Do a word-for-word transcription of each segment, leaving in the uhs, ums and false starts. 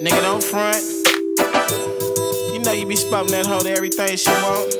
Nigga, don't front. You know you be spumping that hoe to everything she want.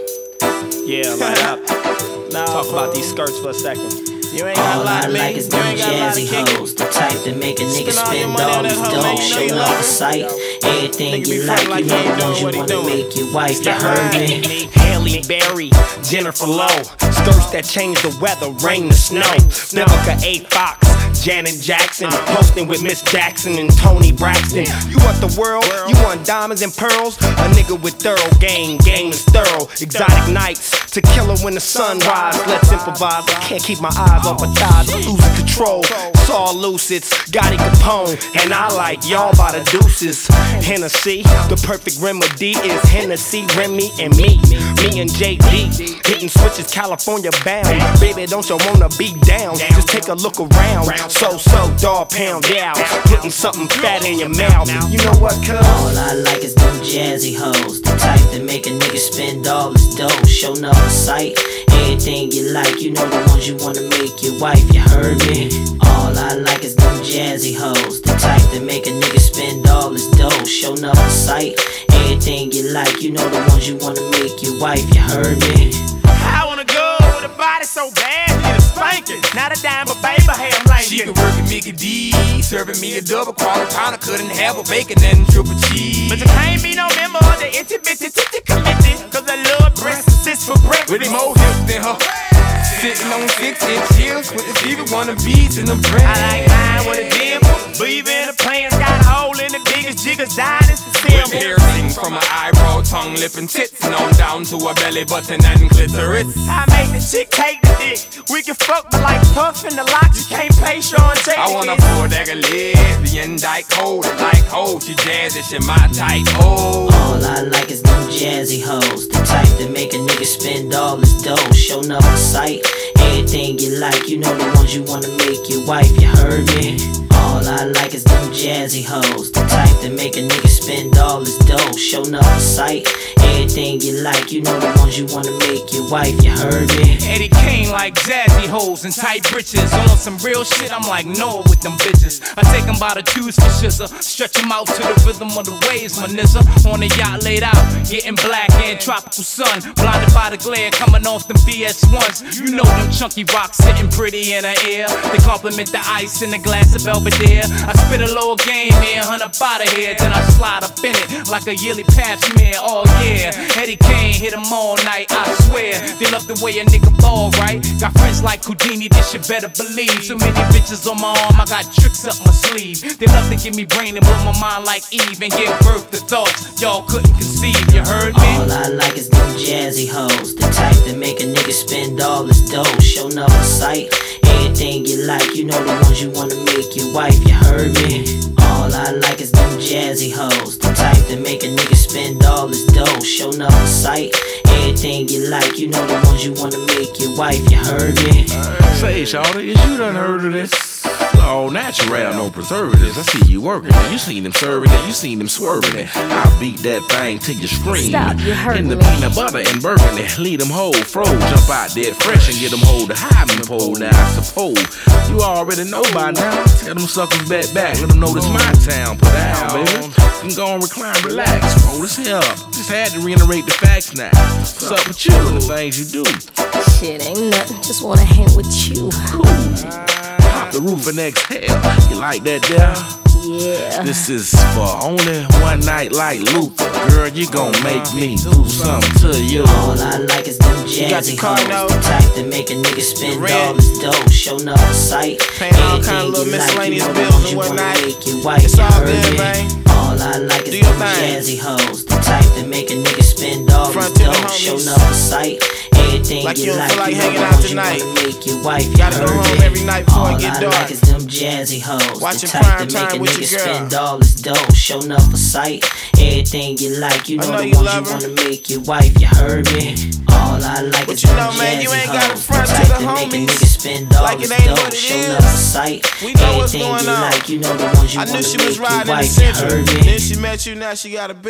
Yeah, light up. Nah, Talk fool. about these skirts for a second. You ain't got a All lot I of me. like is You them ain't got a lot of jazzy kick hoes, it. the type that make a nigga Spend all your spend money on all that his hoe, man. dough, You know show you love love the her. sight. Everything Nigga be you frontin' like, like you he know ain't the doing ones you what he wanna doing. make your wife. You Stop heard lying. me? Halle Berry, Jennifer Lowe, skirts that change the weather, rain to snow. Vivica A. Fox, Janet Jackson, posting with Miss Jackson and Tony Braxton. You want the world? You want diamonds and pearls? A nigga with thorough game, game is thorough. Exotic nights, tequila when the sun rise. Let's improvise. I can't keep my eyes off her thighs, losing control. Saw Lucids, Gotti Capone, and I like y'all by the deuces. Hennessy, the perfect remedy is Hennessy, Remy, and me. Me and J D, hitting switches, California bound. Baby, don't you wanna be down? Just take a look around. So, so, dog pound out. Putting something fat in your mouth. You know what, cuz? All I like is them jazzy hoes, the type that make a nigga spend all his dough, show up the sight. Everything you like, you know the ones you wanna make your wife. You heard me? All I like is them jazzy hoes, the type that make a nigga spend all his dough, show up the sight. Everything you like, you know the ones you wanna make your wife. You heard me? I wanna go with a body so bad, need a spanking. Not a dime, but baby, hey, I'm like She can work at Mickey D, serving me a double quarter pounder, couldn't have a bacon and triple cheese. But you can't be no member of the itty bitty titty committee, cause I love breast assist for breakfast. With him more hips than her. Sitting on six inch heels with the fever wanna beats in the bread. I like mine with a dimple, believe in the plans, got a hole in the biggest jiggers, dying is the With symbol. piercing from my eyebrow, tongue, lip, and tits, and on down to her belly button and clitoris. I make the chick take the dick. We can fuck, but like Puff in the lock, you can't pay Sean take I the wanna kiss. pour that a lesbian dyke hold it like hold. She jazzy, she my type. Oh. All I like is them jazzy hoes, the type that make a nigga spend all his dough, show up the sight. Everything you like, you know the ones you wanna make your wife. You heard me? All I like is them jazzy hoes, the type that make a nigga spend all his dough, show up the sight. Everything you like, you know the ones you wanna make your wife. You heard me? Eddie Kane like jazzy hoes and tight britches. On some real shit, I'm like Noah with them bitches. I take them by the twos for shizzer, stretch them out to the rhythm of the waves, my nizza. On the yacht laid out, getting black in tropical sun. Blinded by the glare coming off them B S ones. You know them chunky rocks sitting pretty in her ear. They compliment the ice in the glass of Belvedere. I spit a little game here, hunt up out of here. Then I slide up in it like a yearly pap smear. Oh yeah, Eddie Kane hit them all night, I swear. They love the way a nigga ball, right? Got friends like Houdini, this you better believe. So many bitches on my arm, I got tricks up my sleeve. They love to give me brain and blow my mind like Eve and give birth to thoughts y'all couldn't conceive. You heard me? All I like is them jazzy hoes, the type that make a nigga spend all his dough, show up the sight. Everything you like, you know the ones you wanna make your wife. You heard me? All I like is them jazzy hoes, the type that make a nigga spend all his dough, show up the sight. Everything you like, you know the ones you wanna make your wife. You heard me? Say, shawty, is you done heard of this? All natural, no preservatives. I see you working it. You seen them serving it. You seen them swerving it. I beat that thing till you scream. Stop, you heard In the me. peanut butter and burgundy. Leave them whole froze. Jump out there fresh and get them hold the hiding pole. Now I suppose you already know by now. Tell them suckers back back. Let them know this my town. Put down, baby. You can go and recline, relax. Roll this here up. Just had to reiterate the facts now. What's up with you and the things you do? Shit, ain't nothing. Just wanna hang with you. Cool. Pop the roof and exhale. You like that there? Yeah. This is for only one night like Luther. Girl, you gon' make me do something to you. All I like is them got jazzy your car hoes, note? the type that make a nigga spend Rent? all his dough, show up the sight. Paying all Everything kind of little you like, miscellaneous you know the bills ones and you wanna whatnot. make your wife. It's You all heard good, me? man. All I like is Do your them thing. jazzy hoes, the type that make a nigga spend all Front his to the dough, homies. show up the sight. Everything Like you you don't like, feel like you know hanging the out ones you tonight. wanna make your wife. You Gotta go heard home me? every night before it All get I dark. like is them jazzy hoes, Watching the type prime that time make a with nigga your girl. spend all his dough, show up for sight. Everything you like, you I know know the you ones love you her. wanna make your wife. You heard me? All I like But is you them know, man, you jazzy ain't gotta hoes, front the to type the that make a homies nigga spend all like his it ain't dough, what it show is. up for sight. We know what's Everything going you on. like, you know the ones you I wanna knew she was make your riding in the wife. You central. heard me? Then she met you, now she got a